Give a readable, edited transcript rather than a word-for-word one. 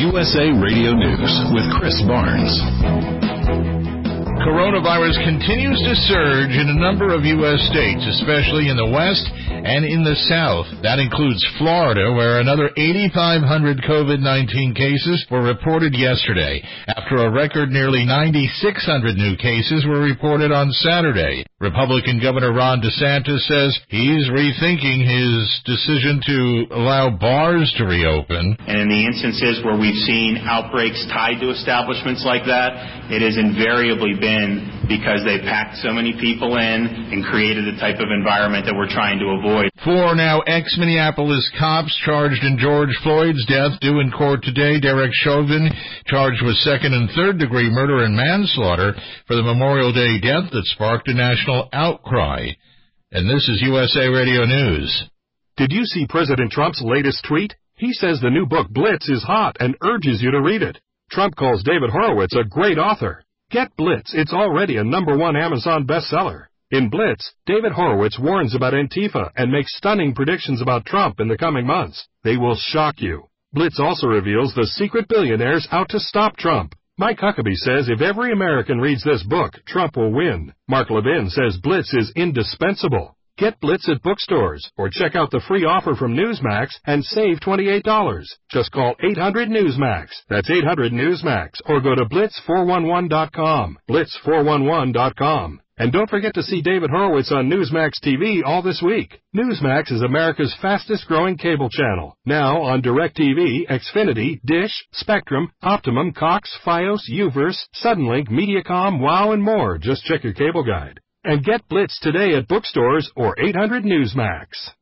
USA Radio News with Chris Barnes. Coronavirus continues to surge in a number of U.S. states, especially in the West and in the South. That includes Florida, where another 8,500 COVID-19 cases were reported yesterday, after a record nearly 9,600 new cases were reported on Saturday. Republican Governor Ron DeSantis says he's rethinking his decision to allow bars to reopen. And in the instances where we've seen outbreaks tied to establishments like that, it has invariably been because they packed so many people in and created the type of environment that we're trying to avoid. 4 now ex-Minneapolis cops charged in George Floyd's death due in court today. Derek Chauvin charged with second and third degree murder and manslaughter for the Memorial Day death that sparked a national outcry. And this is USA Radio News. Did you see President Trump's latest tweet? He says the new book Blitz is hot and urges you to read it. Trump calls David Horowitz a great author. Get Blitz. It's already a #1 Amazon bestseller. In Blitz, David Horowitz warns about Antifa and makes stunning predictions about Trump in the coming months. They will shock you. Blitz also reveals the secret billionaires out to stop Trump. Mike Huckabee says if every American reads this book, Trump will win. Mark Levin says Blitz is indispensable. Get Blitz at bookstores or check out the free offer from Newsmax and save $28. Just call 800-NEWSMAX. That's 800-NEWSMAX. Or go to blitz411.com. Blitz411.com. And don't forget to see David Horowitz on Newsmax TV all this week. Newsmax is America's fastest-growing cable channel. Now on DirecTV, Xfinity, Dish, Spectrum, Optimum, Cox, Fios, Uverse, Suddenlink, Mediacom, WOW, and more. Just check your cable guide. And get Blitz today at bookstores or 800-NEWSMAX.